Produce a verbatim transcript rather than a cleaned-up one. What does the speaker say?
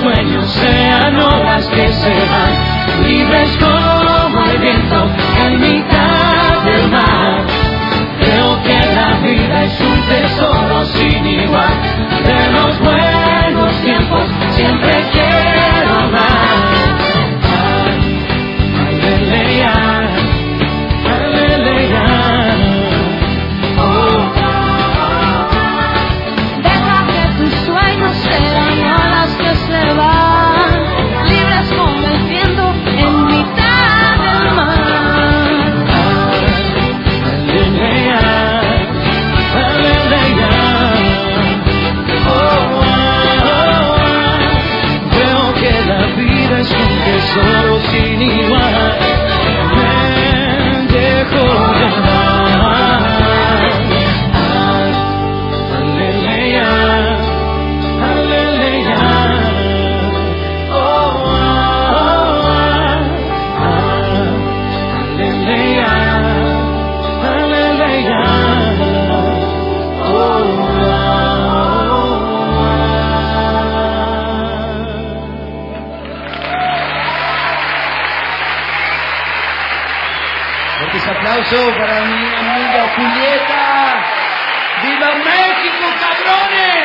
sueños sean olas que se van, libres como el viento en mitad del mar. Creo que la vida es un tesoro sin igual, de los buenos tiempos siempre quiero más. Aleluya, aleluya. Oh. Deja que tus sueños sean olas que se van, libres como el viento en mitad del mar. Aleluya, aleluya. Oh, oh, oh. Creo que la vida es un tesoro sin igual. Me dejo llevar. Aleluya, aleluya. Oh, oh, oh. Aleluya, aleluya. Oh, oh, Fuertes aplausos para mi amiga Julieta. ¡Viva México, cabrones!